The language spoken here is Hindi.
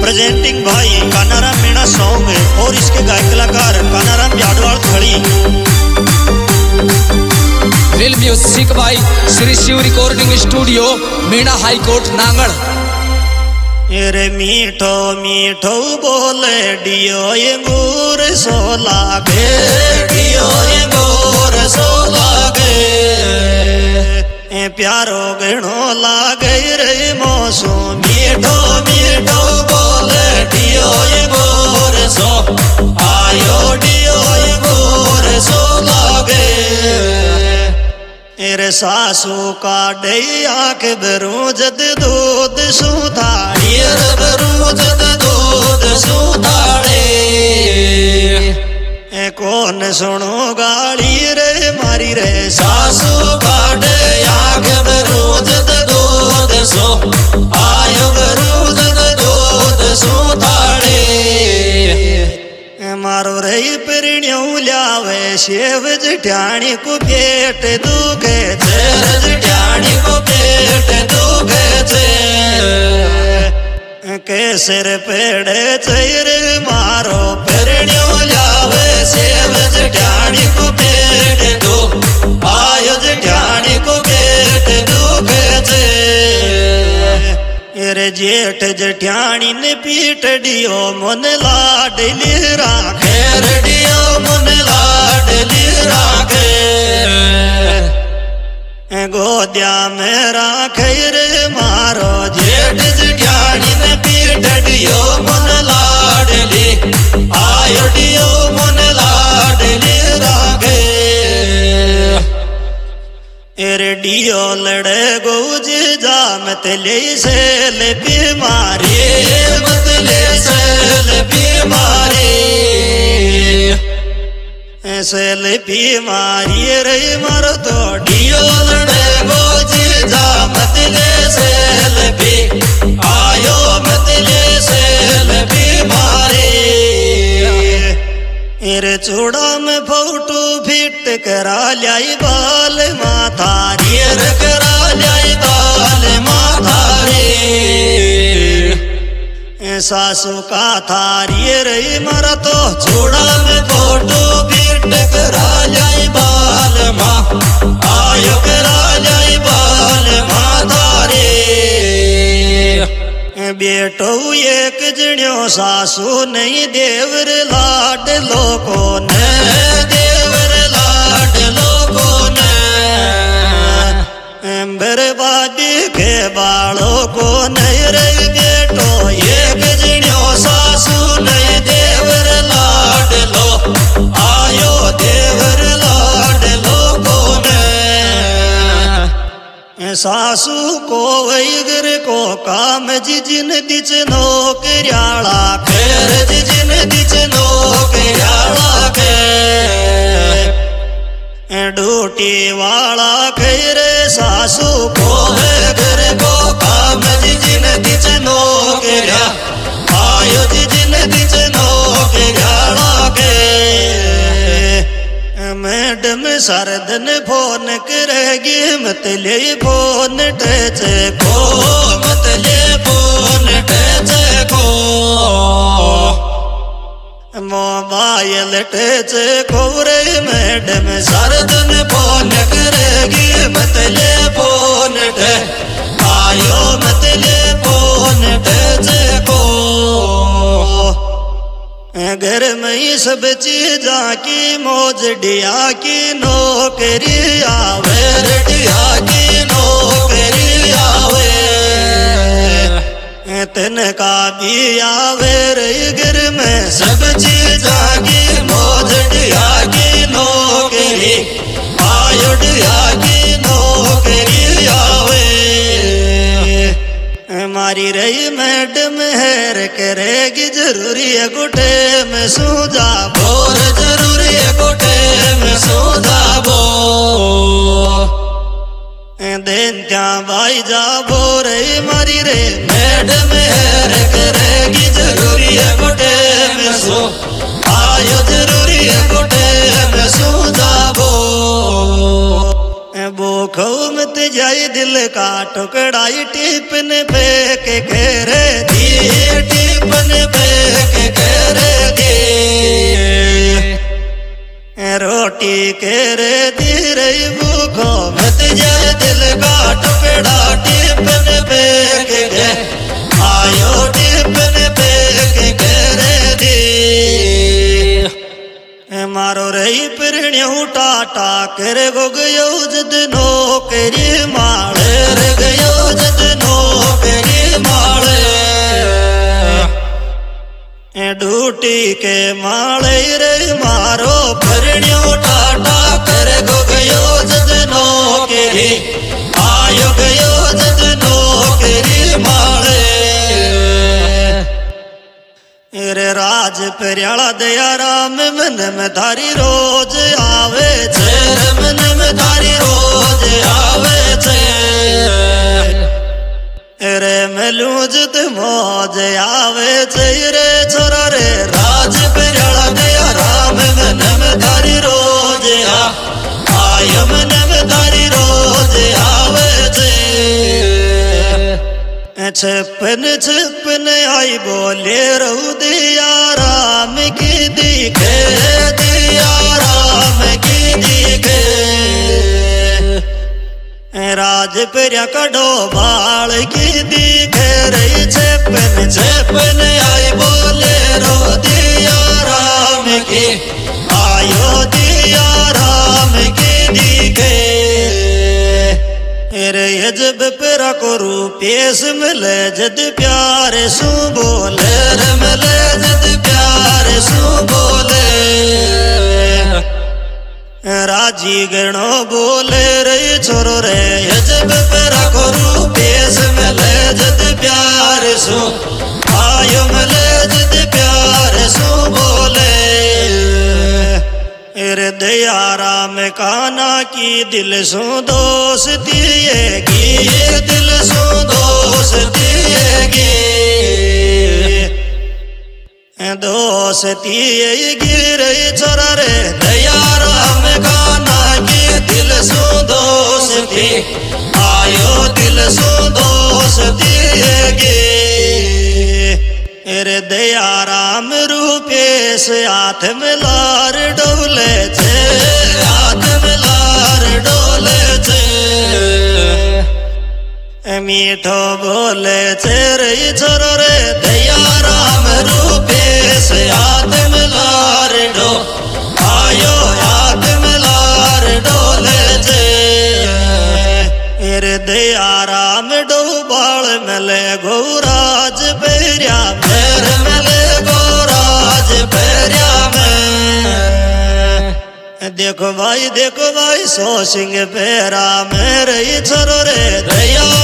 प्रेजेंटिंग भाई कानाराम मीणा सॉन्ग और इसके गायक कलाकार कानाराम यादवाल खड़ी। रियल म्यूजिक भाई Shri Shiv recording studio Meena high court Nangal. रे मीठो मीठो बोले डियो ये गोर सो लागे, डियो ये गोर सो लागे, प्यारो गणो लागे रे मौसो। मीठो मीठो बोले डियो ये गोर सो, आयो डियो ये गोर सो लागे। रे सासू काटे आँख बरूजद दूध सुधाड़ी, बरूजद दूध सुधाड़े। कौन सुनो गाड़ी रे मारी रे सासू काटे आँख बरूजद दूध सो, आयो बरूजद दूध सुधाड़े। मारो रे परिण्यों ल्यावे शेव जठाणी को पेट दुखे छे, जठाणी को पेट दुखे छे। केसर पेड़े चैर मारो परिण्यों ल्यावे शेव जठाणी को पेट दो, आयो जठाणी को पेट दुखे छे। रे जेठ जठाणी ने पीट दियो मन लाडली राखे, दियो मन लाडली राखे। गोदिया में राखे रे मारो जेठ जठाणी ने पीट दियो मन लाडली, आयो दियो मन लाडली राखे। डियो लड़े गोज जा मत ले सेल बीमारी, मत ले सेल बीमारी, सेल बीमारी रे मर तो। डियो लड़े गोज जा मत ले सेल भी, आयो मत ले सेल बीमारी। रे चूड़ा में फोटो फिट करा लाई बाल माथारी, करा लाई बाल माथारी। सासू का थारी रे मर तो चूड़ा में फोटो फिट करा लाई बाल माँ, आयो करा लाई बाल माथारी। बेटो एक जण्यो सासू नहीं देवर लाड लोको ने, देवर लाड लोको ने। बर्बादी के बालों को नहीं रे बेटो एक जण्यो सासू नहीं देवर लाड लो, आयो देवर लाड लोको ने। सासू को वैगर को काम जिन दिच नौकरियाला खैर, जिन दिच नौकरियाला के। ड्यूटी वाला खैर सासू को वैगर को काम जिन दिच नौकरिया, आयो जिन दिच नौकरियाला के। मैडम सरदन फोन करेगी मत ले फोन टच को, मत ले फोन टच को। मोबाइल टच को रे मैडम सरदन फोन करेगी मत ले फोन टच, आयो मत ले फोन टच को। घर में ही सब चीजा की मौज डिया की नौकरी आवे, डिया की नौकरी आवे। तनका भी आवे रे घर में सब चीजा की मौज डिया की नौकरी, आयो डिया की नौकरी आवे। मारी रही मैडम हैर करेगी जरूरी है गोटे में सूझा बोर, जरूरी है गोटे में सूझा बो। दिन त्या भाई जा बोर मारी रे मैडम हैर करेगी जरूरी है गोटे में सो, आयो जरूरी है गोटे में सूझा बो। भूखो मत जाए दिल का टुकड़ाई टिपन पे के घेरे दिए, टिपन आयो टिपन पे के करे दी मारो रही पिरणियों टाटा कर गो गयो जद नौकरी माले रे गयो जद नौकरी माले ड्यूटी के माले रे मारो पिरणियों टाटा कर गो गयो जद नौकरी आयो गयो जद नौकरी माले रे राज परियाला दया राम मन में धारी रोज आवे छे मन में धारी रोज आवे छे रे मेलू जत मौज आवे छे रे छोरा रे राज परियाला दया राम मन में धारी रोज आयो मन में धारी रोज आवे छे छप्पन छप्पन आई बोले रहू दिया राम की दिखे दिया राम की दिखे राज परिया कड़ो बाल की दिखे रही छप्पन छप्पन आई बोले रहू दिया राम की आयो दिया राम की दिखे रे जब पेरा को रूपेश मिले जद प्यार सू बोले रे मिले जद प्यार सू बोले राजी गणो बोले रे छोरो रे जब पेरा को रूपेश मिले जद प्यार सू आयो मिले जद प्यार सू बोले रे दया राम काना की दिल सो दोस्ती की दिल सो दोस्ती दोस्ती गिर छोरा रे दया राम काना की दिल सो दोस्ती आयो दिल सो दोस्ती रे दया राम रूपेश हाथ में लार डोले छे हाथ में लार डोले छे मीठो बोले छे रे छोरो रे दया राम रूपेश हाथ में लार डो आयो हाथ में लार डोले छे रे दया राम डो बाल मिले गौराज पेरिया पैर मिले गौराज पेरिया में देखो भाई सो सिंह पेरा मेरे छोरो रे दया